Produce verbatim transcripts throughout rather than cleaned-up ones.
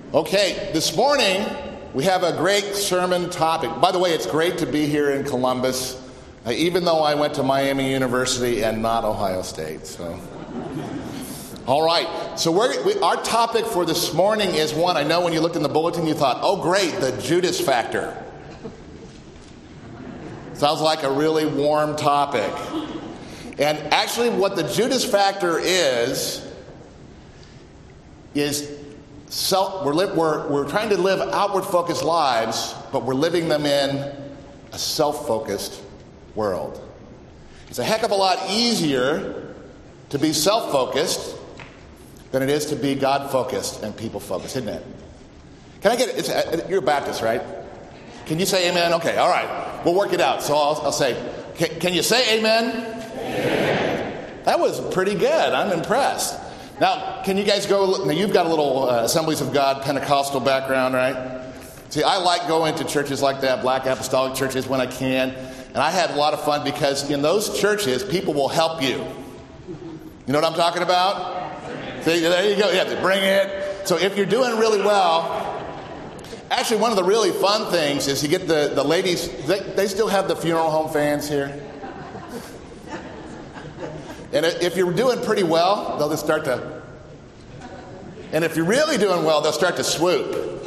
Okay, this morning we have a great sermon topic. By the way, it's great to be here in Columbus, uh, even though I went to Miami University and not Ohio State. So, all right. So we're, we, our topic for this morning is one. I know when you looked in the bulletin, you thought, "Oh, great, the Judas factor." Sounds like a really warm topic. And actually, what the Judas factor is is. Self, we're, li- we're, we're trying to live outward-focused lives, but we're living them in a self-focused world. It's a heck of a lot easier to be self-focused than it is to be God-focused and people-focused, isn't it? Can I get it? It's, uh, you're a Baptist, right? Can you say amen? Okay, all right. We'll work it out. So I'll, I'll say, can, can you say amen? Amen? That was pretty good. I'm impressed. Now, can you guys go, now you've got a little uh, Assemblies of God Pentecostal background, right? See, I like going to churches like that, Black Apostolic churches when I can, and I had a lot of fun because in those churches, people will help you. You know what I'm talking about? See, there you go, you have to bring it. So if you're doing really well, actually one of the really fun things is you get the, the ladies, they, they still have the funeral home fans here. And if you're doing pretty well, they'll just start to... And if you're really doing well, they'll start to swoop.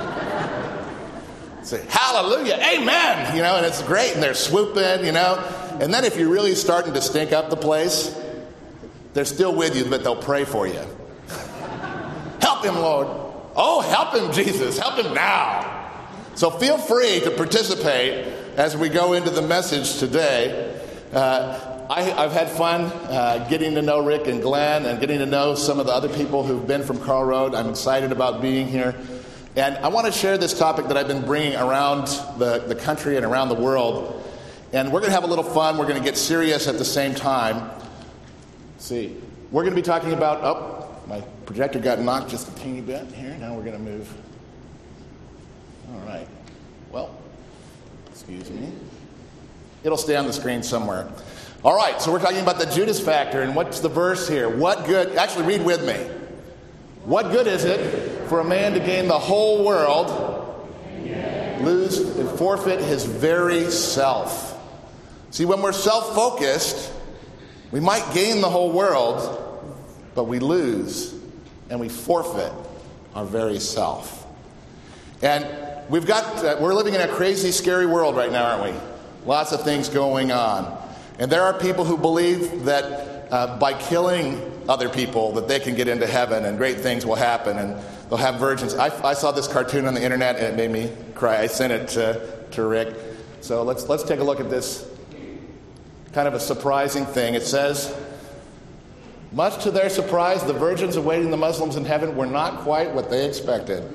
Say, hallelujah, amen! You know, and it's great, and they're swooping, you know. And then if you're really starting to stink up the place, they're still with you, but they'll pray for you. Help him, Lord. Oh, help him, Jesus. Help him now. So feel free to participate as we go into the message today. Uh, I, I've had fun uh, getting to know Rick and Glenn and getting to know some of the other people who've been from Carl Road. I'm excited about being here. And I want to share this topic that I've been bringing around the, the country and around the world. And we're going to have a little fun. We're going to get serious at the same time. Let's see. We're going to be talking about... Oh, my projector got knocked just a teeny bit here. Now we're going to move. All right. Well, excuse me. It'll stay on the screen somewhere. All right, so we're talking about the Judas factor, and what's the verse here? What good, actually read with me. What good is it for a man to gain the whole world, lose and forfeit his very self? See, when we're self-focused, we might gain the whole world, but we lose and we forfeit our very self. And we've got, uh, we're living in a crazy, scary world right now, aren't we? Lots of things going on. And there are people who believe that uh, by killing other people that they can get into heaven and great things will happen and they'll have virgins. I, I saw this cartoon on the internet and it made me cry. I sent it to, to Rick. So let's let's take a look at this kind of a surprising thing. It says, much to their surprise, the virgins awaiting the Muslims in heaven were not quite what they expected.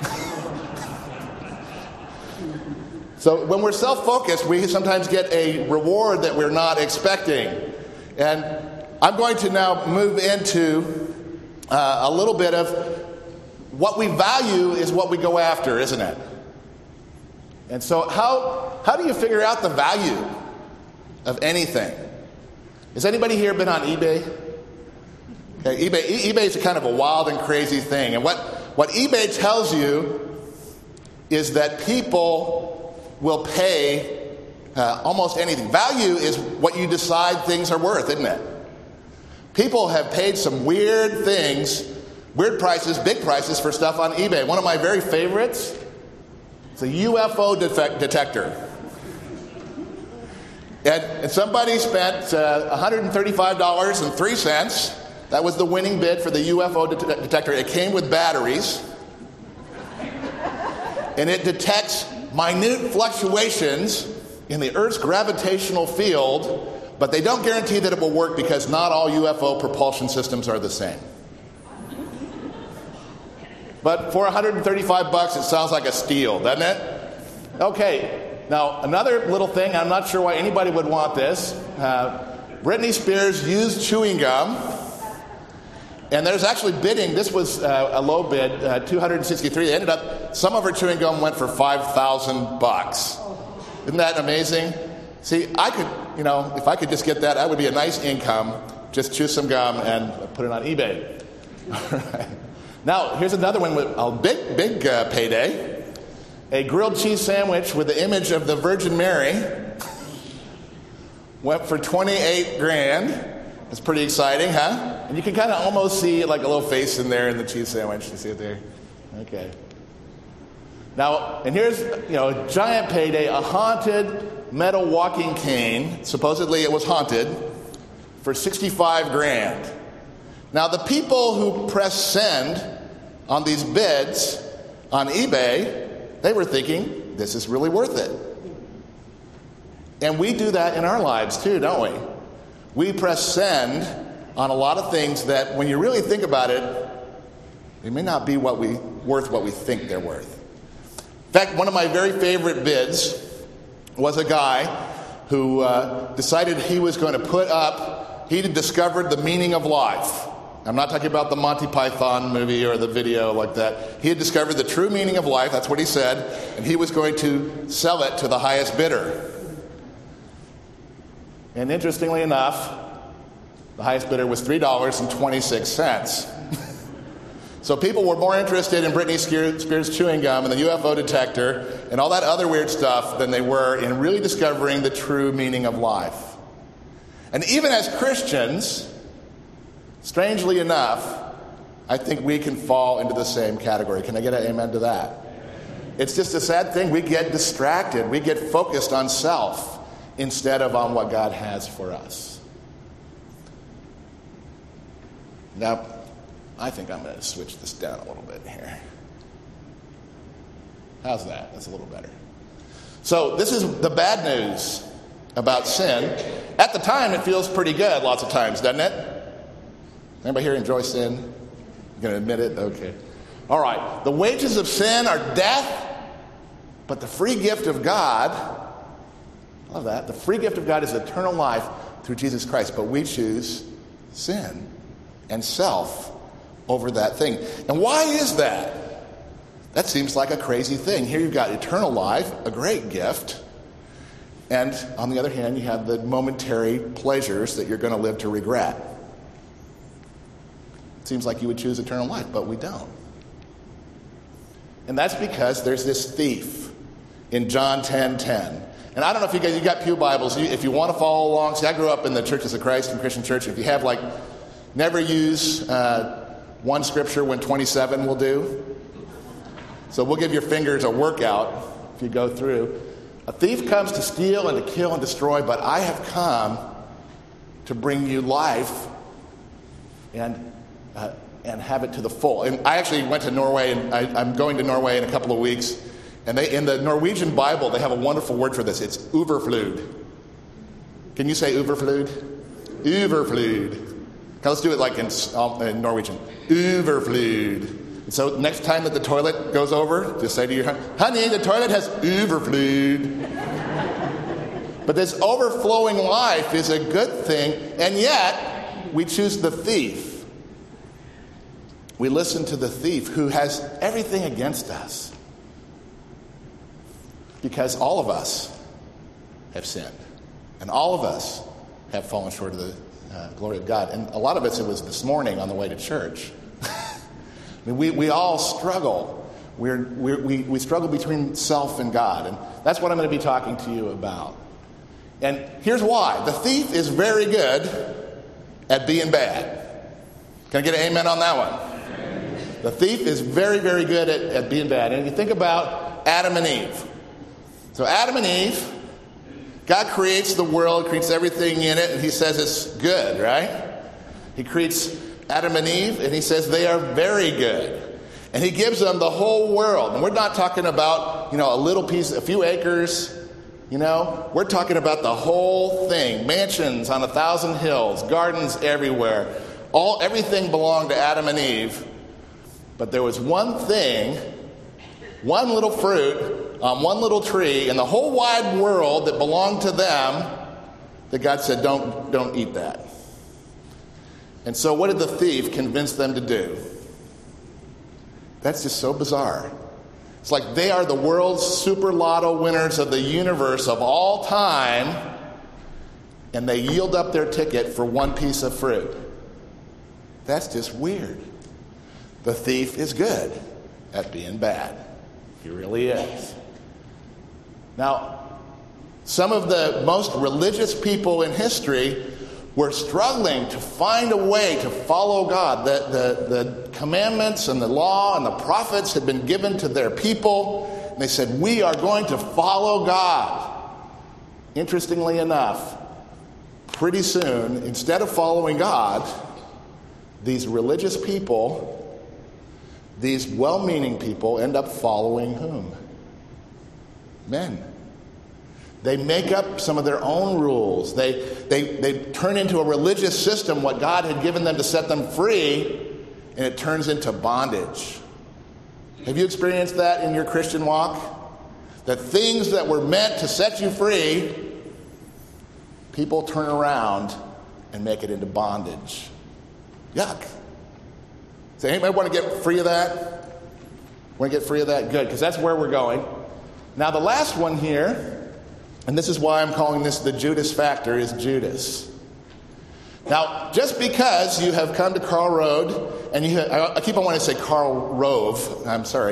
So when we're self-focused, we sometimes get a reward that we're not expecting. And I'm going to now move into uh, a little bit of what we value is what we go after, isn't it? And so how how do you figure out the value of anything? Has anybody here been on eBay? Okay, eBay eBay is kind of a wild and crazy thing. And what, what eBay tells you is that people will pay uh, almost anything. Value is what you decide things are worth, isn't it? People have paid some weird things, weird prices, big prices for stuff on eBay. One of my very favorites is a U F O defect detector. And, and somebody spent uh, one hundred thirty-five dollars and three cents. That was the winning bid for the U F O det- detector. It came with batteries. And it detects minute fluctuations in the Earth's gravitational field, but they don't guarantee that it will work because not all U F O propulsion systems are the same. But for one hundred thirty-five bucks, it sounds like a steal, doesn't it? Okay, now another little thing, I'm not sure why anybody would want this. Uh, Britney Spears used chewing gum. And there's actually bidding. This was uh, a low bid, uh, two hundred sixty-three. They ended up, some of her chewing gum went for five thousand bucks. Isn't that amazing? See, I could, you know, if I could just get that, that would be a nice income. Just chew some gum and put it on eBay. All right. Now, here's another one with a big, big uh, payday. A grilled cheese sandwich with the image of the Virgin Mary went for twenty-eight grand. That's pretty exciting, huh? And you can kind of almost see like a little face in there in the cheese sandwich. You see it there? Okay. Now, and here's, you know, a giant payday, a haunted metal walking cane. Supposedly it was haunted for sixty-five grand. Now, the people who press send on these bids on eBay, they were thinking, this is really worth it. And we do that in our lives too, don't we? We press send on a lot of things that when you really think about it, they may not be what we worth what we think they're worth. In fact, one of my very favorite bids was a guy who uh, decided he was going to put up, he had discovered the meaning of life. I'm not talking about the Monty Python movie or the video like that. He had discovered the true meaning of life, that's what he said, and he was going to sell it to the highest bidder. And interestingly enough, the highest bidder was three dollars and twenty-six cents. So people were more interested in Britney Spears chewing gum and the U F O detector and all that other weird stuff than they were in really discovering the true meaning of life. And even as Christians, strangely enough, I think we can fall into the same category. Can I get an amen to that? It's just a sad thing. We get distracted. We get focused on self instead of on what God has for us. Now, I think I'm going to switch this down a little bit here. How's that? That's a little better. So this is the bad news about sin. At the time, it feels pretty good lots of times, doesn't it? Anybody here enjoy sin? You going to admit it? Okay. All right. The wages of sin are death, but the free gift of God, I love that, the free gift of God is eternal life through Jesus Christ, but we choose sin and self over that thing. And why is that? That seems like a crazy thing. Here you've got eternal life, a great gift, and on the other hand, you have the momentary pleasures that you're going to live to regret. It seems like you would choose eternal life, but we don't. And that's because there's this thief in John ten ten. And I don't know if you guys, you got pew Bibles. If you want to follow along, see, I grew up in the Churches of Christ and Christian Church. If you have, like, never use uh, one scripture when twenty-seven will do. So we'll give your fingers a workout if you go through. A thief comes to steal and to kill and destroy, but I have come to bring you life and uh, and have it to the full. And I actually went to Norway, and I, I'm going to Norway in a couple of weeks. And they, in the Norwegian Bible, they have a wonderful word for this. It's overflod. Can you say overflod? Overflod. Okay, let's do it like in, in Norwegian. Overflod. So next time that the toilet goes over, just say to your honey, honey, the toilet has overflod. But this overflowing life is a good thing, and yet we choose the thief. We listen to the thief who has everything against us. Because all of us have sinned. And all of us have fallen short of the uh, glory of God. And a lot of us, it was this morning on the way to church. I mean, we, we all struggle. We're, we're, we, we struggle between self and God. And that's what I'm going to be talking to you about. And here's why. The thief is very good at being bad. Can I get an amen on that one? The thief is very, very good at, at being bad. And you think about Adam and Eve. So Adam and Eve, God creates the world, creates everything in it, and he says it's good, right? He creates Adam and Eve, and he says they are very good. And he gives them the whole world. And we're not talking about, you know, a little piece, a few acres, you know. We're talking about the whole thing. Mansions on a thousand hills, gardens everywhere. All, everything belonged to Adam and Eve. But there was one thing, one little fruit on one little tree in the whole wide world that belonged to them that God said, don't, don't eat that. And so what did the thief convince them to do? That's just so bizarre. It's like they are the world's super lotto winners of the universe of all time, and they yield up their ticket for one piece of fruit. That's just weird. the thief is good at being bad. He really is. Now, some of the most religious people in history were struggling to find a way to follow God. The, the, the commandments and the law and the prophets had been given to their people. And they said, we are going to follow God. Interestingly enough, pretty soon, instead of following God, these religious people, these well-meaning people, end up following whom? Men. They make up some of their own rules. They, they, they turn into a religious system what God had given them to set them free, and it turns into bondage. Have you experienced that in your Christian walk? That things that were meant to set you free, people turn around and make it into bondage. Yuck. Does anybody want to get free of that? Want to get free of that? Good, because that's where we're going. Now, the last one here, and this is why I'm calling this the Judas factor, is Judas. Now, just because you have come to Karl Road, and you have, I keep on wanting to say Karl Rove, I'm sorry.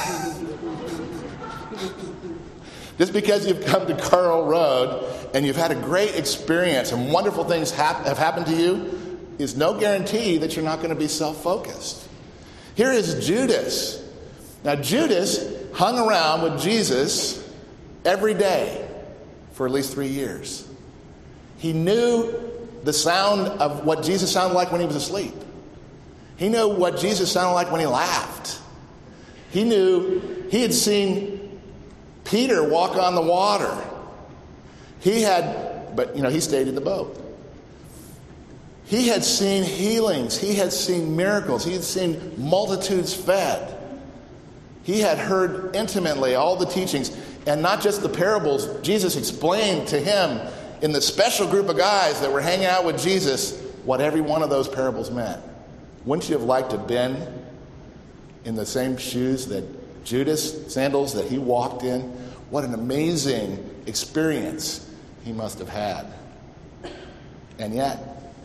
Just because you've come to Karl Road and you've had a great experience and wonderful things hap- have happened to you is no guarantee that you're not going to be self-focused. Here is Judas. Now, Judas hung around with Jesus every day for at least three years. He knew the sound of what Jesus sounded like when he was asleep. He knew what Jesus sounded like when he laughed. He knew he had seen Peter walk on the water. He had, but you know, he stayed in the boat. He had seen healings. He had seen miracles. He had seen multitudes fed. He had heard intimately all the teachings, and not just the parables. Jesus explained to him in the special group of guys that were hanging out with Jesus what every one of those parables meant. Wouldn't you have liked to have been in the same shoes that Judas, sandals that he walked in? What an amazing experience he must have had. And yet,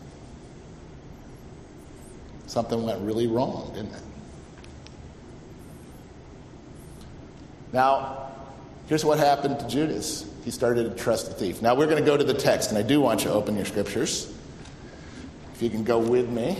something went really wrong, didn't it? Now, here's what happened to Judas. He started to trust the thief. Now, we're going to go to the text, and I do want you to open your scriptures. If you can go with me.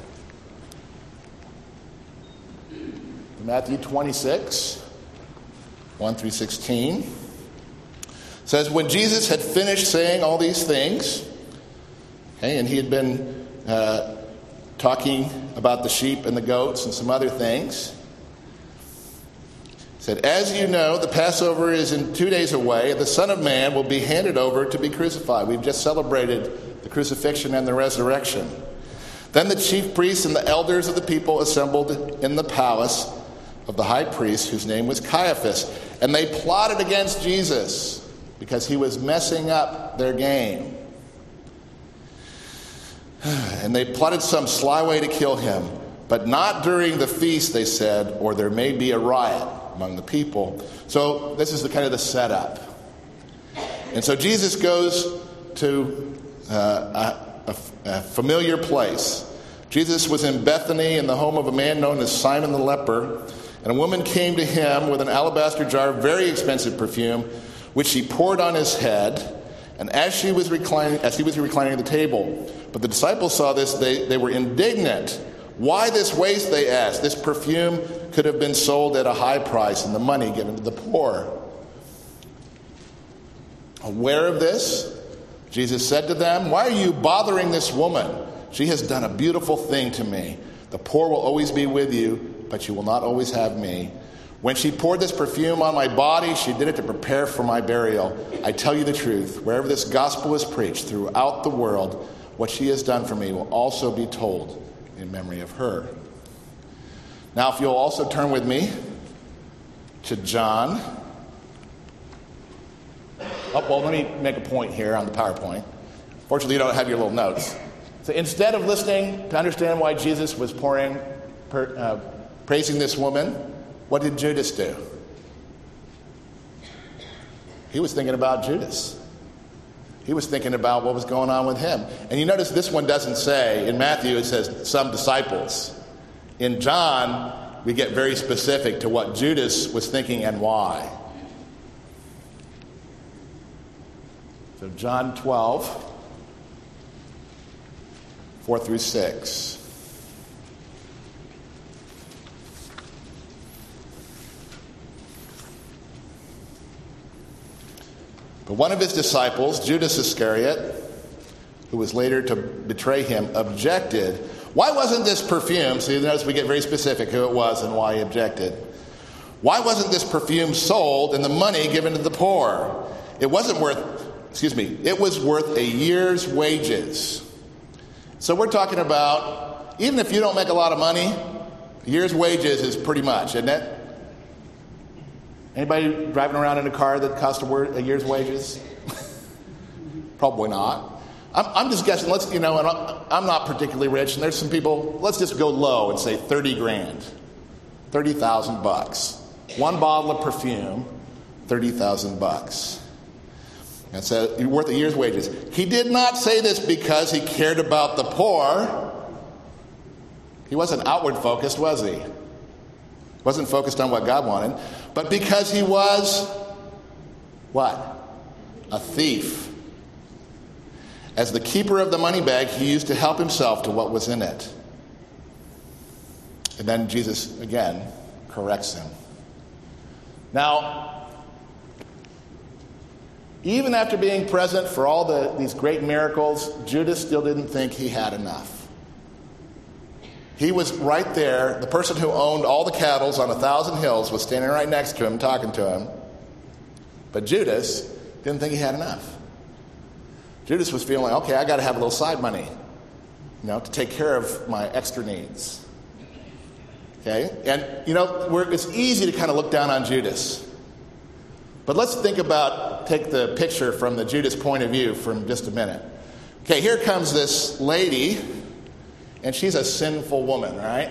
Matthew twenty-six, one through sixteen. It says, when Jesus had finished saying all these things, okay, and he had been uh, talking about the sheep and the goats and some other things, he said, as you know, the Passover is in two days away, and the Son of Man will be handed over to be crucified. We've just celebrated the crucifixion and the resurrection. Then the chief priests and the elders of the people assembled in the palace of the high priest, whose name was Caiaphas, and they plotted against Jesus because he was messing up their game. And they plotted some sly way to kill him, but not during the feast, they said, or there may be a riot among the people. So this is the kind of the setup. And so Jesus goes to uh, a, a, a familiar place. Jesus was in Bethany in the home of a man known as Simon the leper. And a woman came to him with an alabaster jar of very expensive perfume, which she poured on his head, and as she was reclining, as he was reclining at the table. But the disciples saw this, they, they were indignant. Why this waste, they asked? This perfume could have been sold at a high price and the money given to the poor. Aware of this, Jesus said to them, why are you bothering this woman? She has done a beautiful thing to me. The poor will always be with you, but you will not always have me. When she poured this perfume on my body, she did it to prepare for my burial. I tell you the truth, wherever this gospel is preached throughout the world, what she has done for me will also be told in memory of her. Now, if you'll also turn with me to John. Oh, well, let me make a point here on the PowerPoint. Fortunately, you don't have your little notes. So instead of listening to understand why Jesus was pouring, per, uh, praising this woman, what did Judas do? He was thinking about Judas. He was thinking about what was going on with him. And you notice this one doesn't say, in Matthew it says some disciples. In John, we get very specific to what Judas was thinking and why. So John twelve, four through six. But one of his disciples, Judas Iscariot, who was later to betray him, objected. Why wasn't this perfume, so you notice we get very specific who it was and why he objected. Why wasn't this perfume sold and the money given to the poor? It wasn't worth, excuse me, it was worth a year's wages. So we're talking about, even if you don't make a lot of money, a year's wages is pretty much, isn't it? Anybody driving around in a car that cost a, word, a year's wages? Probably not. I'm, I'm just guessing. Let's, you know, and I'm not particularly rich, and there's some people. Let's just go low and say thirty grand, thirty thousand bucks. One bottle of perfume, thirty thousand bucks. That's a, worth a year's wages. He did not say this because he cared about the poor. He wasn't outward focused, was he? Wasn't focused on what God wanted, but because he was, what? A thief. As the keeper of the money bag, he used to help himself to what was in it. And then Jesus, again, corrects him. Now, even after being present for all the, these great miracles, Judas still didn't think he had enough. He was right there. The person who owned all the cattle on a thousand hills was standing right next to him, talking to him. But Judas didn't think he had enough. Judas was feeling like, okay, I got to have a little side money, you know, to take care of my extra needs. Okay? And, you know, we're, it's easy to kind of look down on Judas. But let's think about, take the picture from the Judas point of view for just a minute. Okay, here comes this lady. And she's a sinful woman, right?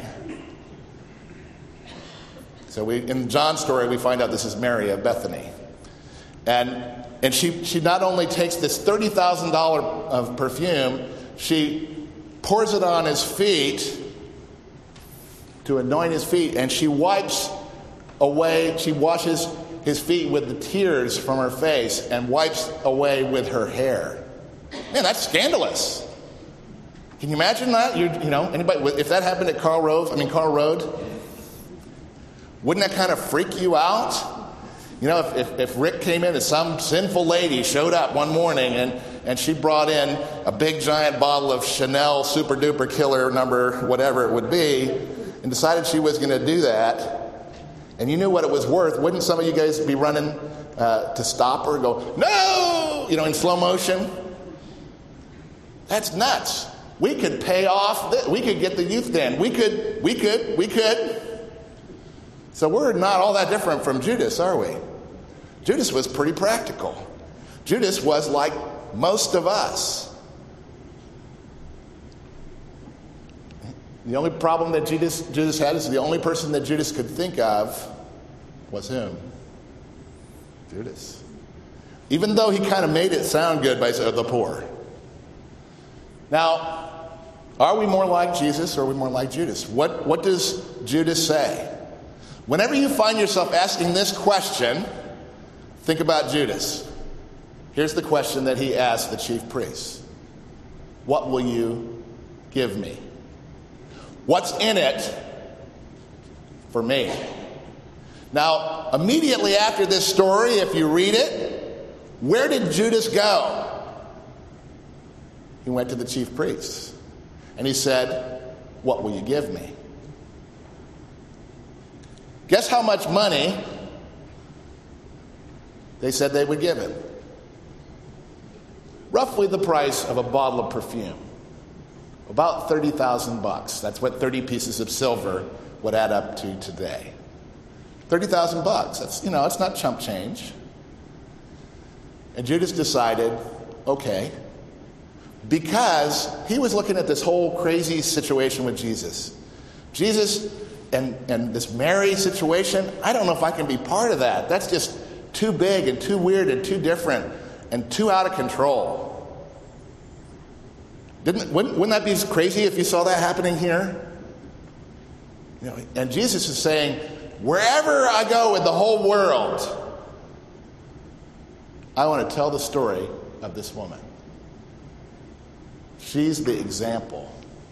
So we, in John's story, we find out this is Mary of Bethany. And and she, she not only takes this thirty thousand dollars of perfume, she pours it on his feet to anoint his feet, and she wipes away, she washes his feet with the tears from her face and wipes away with her hair. Man, that's scandalous. Can you imagine that? You, you know, anybody, if that happened at Carl Road, I mean Carl Road, wouldn't that kind of freak you out? You know, if, if, if Rick came in and some sinful lady showed up one morning and, and she brought in a big giant bottle of Chanel Super Duper Killer number, whatever it would be, and decided she was going to do that, and you knew what it was worth, wouldn't some of you guys be running uh, to stop her and go, no, you know, in slow motion? That's nuts. We could pay off, this. We could get the youth den. We could, we could, we could. So we're not all that different from Judas, are we? Judas was pretty practical. Judas was like most of us. The only problem that Judas, Judas had is the only person that Judas could think of was him. Judas. Even though he kind of made it sound good by saying the poor. Now, are we more like Jesus or are we more like Judas? What, what does Judas say? Whenever you find yourself asking this question, think about Judas. Here's the question that he asked the chief priests. What will you give me? What's in it for me? Now, immediately after this story, if you read it, where did Judas go? He went to the chief priests. And he said, what will you give me? Guess how much money they said they would give him? Roughly the price of a bottle of perfume. About thirty thousand bucks. That's what thirty pieces of silver would add up to today. thirty thousand bucks. That's, you know, it's not chump change. And Judas decided, okay, because he was looking at this whole crazy situation with Jesus. Jesus and, and this Mary situation, I don't know if I can be part of that. That's just too big and too weird and too different and too out of control. Didn't, wouldn't, wouldn't that be crazy if you saw that happening here? You know, and Jesus is saying, wherever I go in the whole world, I want to tell the story of this woman. She's the example.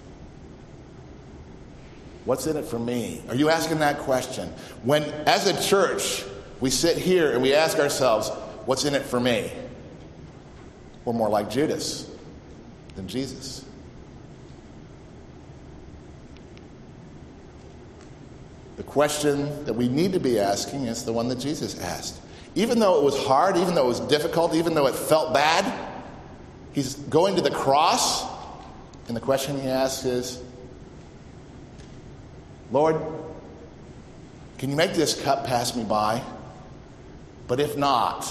What's in it for me? Are you asking that question? When, as a church, we sit here and we ask ourselves, what's in it for me? We're more like Judas than Jesus. The question that we need to be asking is the one that Jesus asked. Even though it was hard, even though it was difficult, even though it felt bad, he's going to the cross, and the question he asks is, Lord, can you make this cup pass me by? But if not,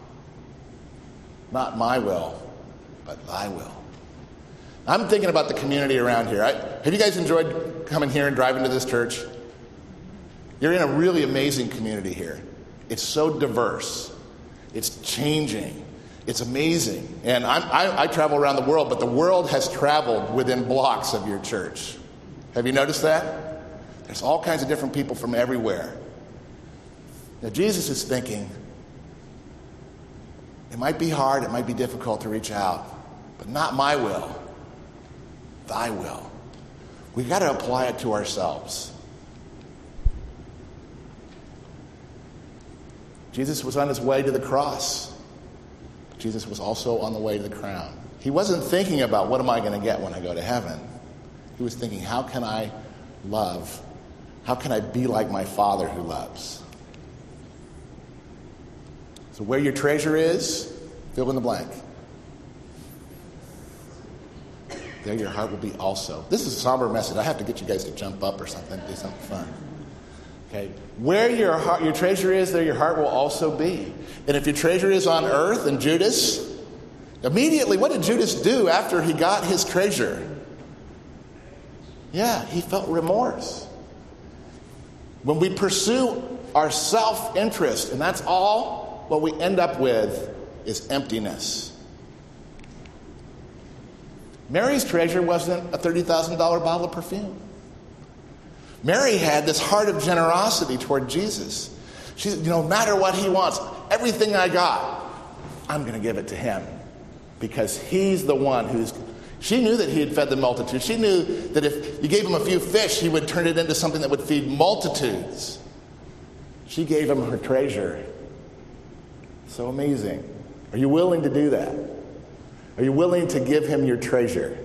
not my will, but thy will. I'm thinking about the community around here. I, have you guys enjoyed coming here and driving to this church? You're in a really amazing community here. It's so diverse. It's changing. It's amazing. And I'm, I, I travel around the world, but the world has traveled within blocks of your church. Have you noticed that? There's all kinds of different people from everywhere. Now, Jesus is thinking, it might be hard, it might be difficult to reach out, but not my will, thy will. We've got to apply it to ourselves. Jesus was on his way to the cross. Jesus was also on the way to the crown. He wasn't thinking about what am I going to get when I go to heaven. He was thinking, how can I love? How can I be like my Father who loves? So where your treasure is, fill in the blank. There your heart will be also. This is a somber message. I have to get you guys to jump up or something, do something fun. Okay, where your heart, your treasure is, there your heart will also be. And if your treasure is on earth, and Judas, immediately, what did Judas do after he got his treasure? Yeah, he felt remorse. When we pursue our self-interest, and that's all, what we end up with is emptiness. Mary's treasure wasn't a thirty thousand dollars bottle of perfume. Mary had this heart of generosity toward Jesus. She said, you know, no matter what he wants, everything I got, I'm going to give it to him because he's the one who's... She knew that he had fed the multitude. She knew that if you gave him a few fish, he would turn it into something that would feed multitudes. She gave him her treasure. So amazing. Are you willing to do that? Are you willing to give him your treasure?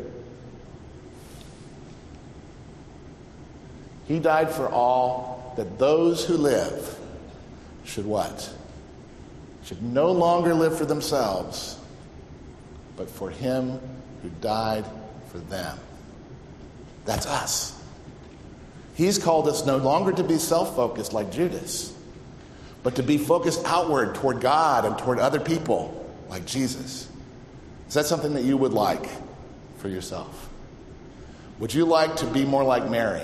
He died for all, that those who live should what? Should no longer live for themselves, but for him who died for them. That's us. He's called us no longer to be self-focused like Judas, but to be focused outward toward God and toward other people like Jesus. Is that something that you would like for yourself? Would you like to be more like Mary?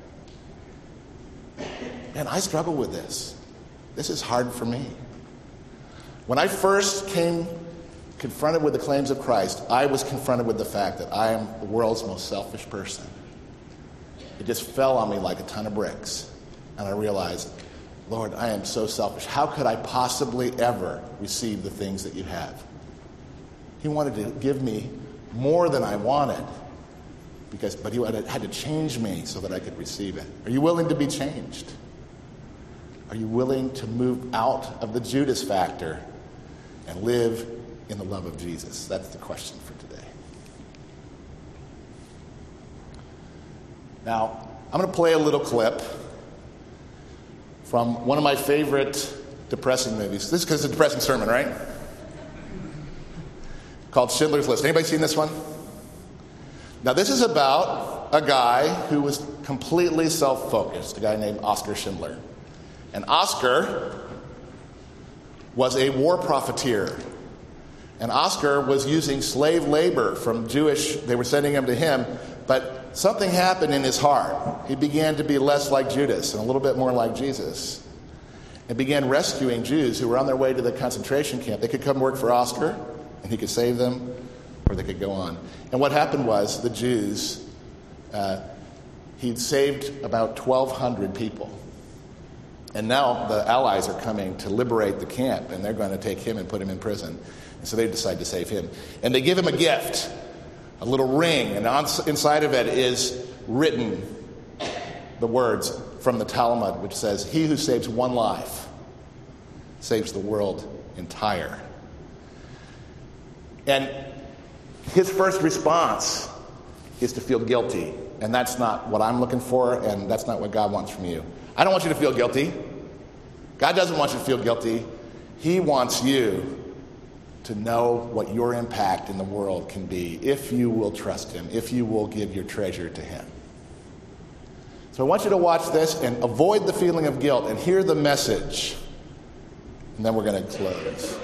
Man, I struggle with this. This is hard for me. When I first came confronted with the claims of Christ, I was confronted with the fact that I am the world's most selfish person. It just fell on me like a ton of bricks. And I realized, Lord, I am so selfish. How could I possibly ever receive the things that you have? He wanted to give me more than I wanted, because, but he had to change me so that I could receive it. Are you willing to be changed? Are you willing to move out of the Judas factor and live in the love of Jesus? That's the question for today. Now, I'm going to play a little clip from one of my favorite depressing movies. This is because it's a depressing sermon, right? Called Schindler's List. Anybody seen this one? Now, this is about a guy who was completely self-focused, a guy named Oskar Schindler. And Oskar was a war profiteer. And Oskar was using slave labor from Jewish, they were sending him to him, but something happened in his heart. He began to be less like Judas and a little bit more like Jesus. And began rescuing Jews who were on their way to the concentration camp. They could come work for Oskar, and he could save them, or they could go on. And what happened was the Jews uh, He'd saved about twelve hundred people. And now the Allies are coming to liberate the camp, and they're going to take him and put him in prison. And so they decide to save him. And they give him a gift, a little ring, and on, inside of it is written the words from the Talmud, which says, "He who saves one life saves the world entire." And his first response is to feel guilty. And that's not what I'm looking for, and that's not what God wants from you. I don't want you to feel guilty. God doesn't want you to feel guilty. He wants you to know what your impact in the world can be if you will trust him, if you will give your treasure to him. So I want you to watch this and avoid the feeling of guilt and hear the message. And then we're going to close.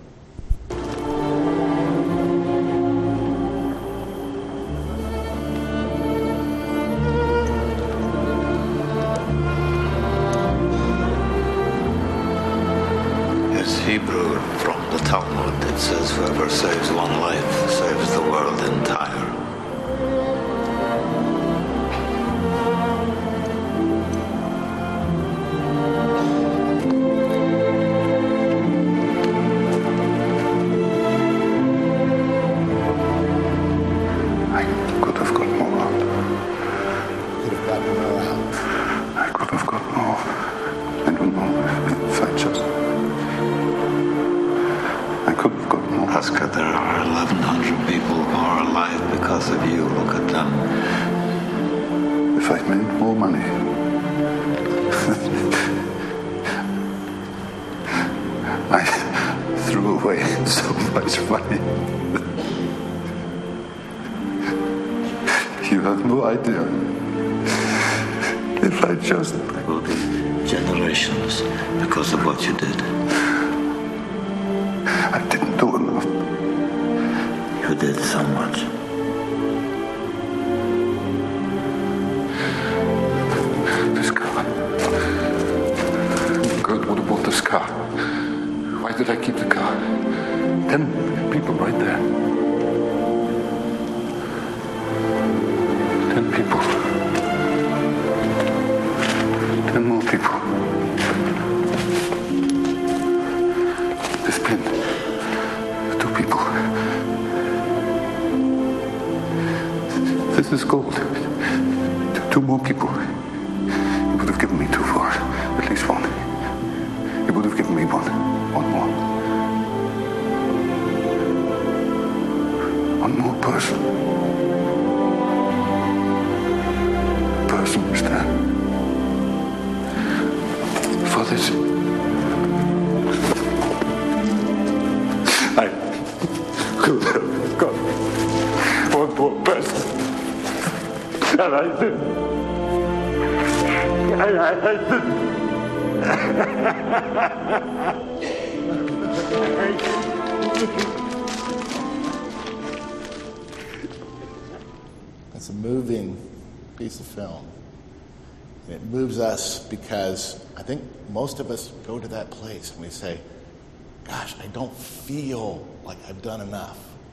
Hebrew from the Talmud. It says, "Whoever saves one life saves the world entire." I could have got more out. Could have gotten more out. I could have got more. I don't know if I just... Oscar, there are eleven hundred people who are alive because of you. Look at them. If I'd made more money, I threw away so much money. You have no idea. If I just... There will be generations because of what you did. I didn't do enough. You did so much. This car. God would have bought this car. Why did I keep the car? Ten people right there. Ten people. Ten more people. This pin. Two people. This is gold. Two more people. He would have given me two for at least one. He would have given me one. One more. One more person. Person stand. For this. I could have got one more person. And I didn't. And I, I didn't. It's a moving piece of film. And it moves us because I think most of us go to that place and we say, gosh, I don't feel like I've done enough.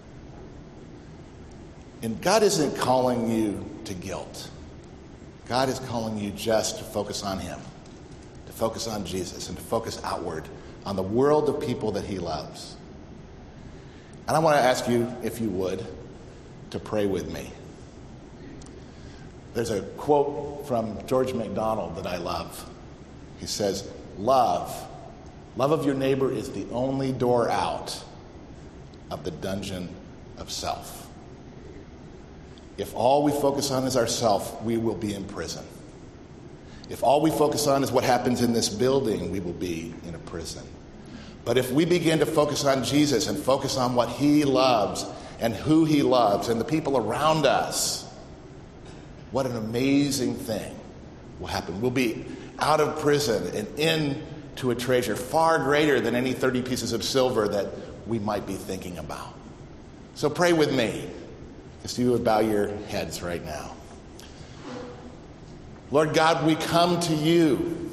And God isn't calling you to guilt. God is calling you just to focus on him, to focus on Jesus, and to focus outward on the world of people that he loves. And I want to ask you, if you would, to pray with me. There's a quote from George MacDonald that I love. He says, love, love of your neighbor is the only door out of the dungeon of self. If all we focus on is ourself, we will be in prison. If all we focus on is what happens in this building, we will be in a prison. But if we begin to focus on Jesus and focus on what he loves and who he loves and the people around us, what an amazing thing will happen. We'll be out of prison and into a treasure far greater than any thirty pieces of silver that we might be thinking about. So pray with me. If you would bow your heads right now. Lord God, we come to you.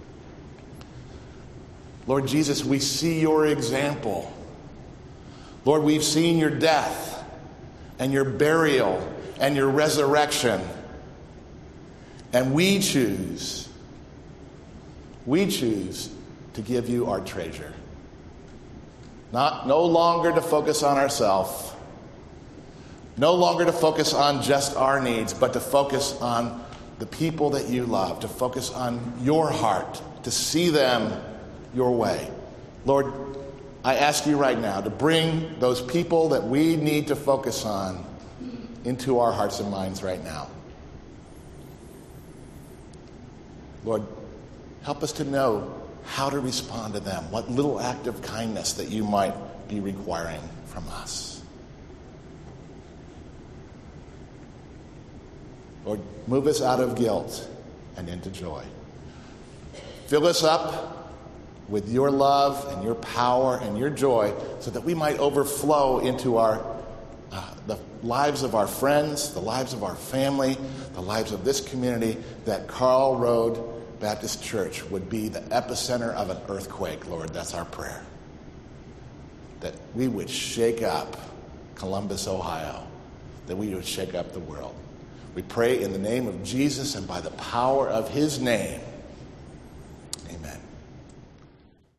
Lord Jesus, we see your example. Lord, we've seen your death and your burial and your resurrection. And we choose, we choose to give you our treasure. Not, no longer to focus on ourselves, no longer to focus on just our needs, but to focus on the people that you love, to focus on your heart, to see them your way. Lord, I ask you right now to bring those people that we need to focus on into our hearts and minds right now. Lord, help us to know how to respond to them, what little act of kindness that you might be requiring from us. Lord, move us out of guilt and into joy. Fill us up with your love and your power and your joy so that we might overflow into our uh, the lives of our friends, the lives of our family, the lives of this community, that Carl Road Baptist Church would be the epicenter of an earthquake, Lord. That's our prayer. That we would shake up Columbus, Ohio, that we would shake up the world. We pray in the name of Jesus and by the power of his name.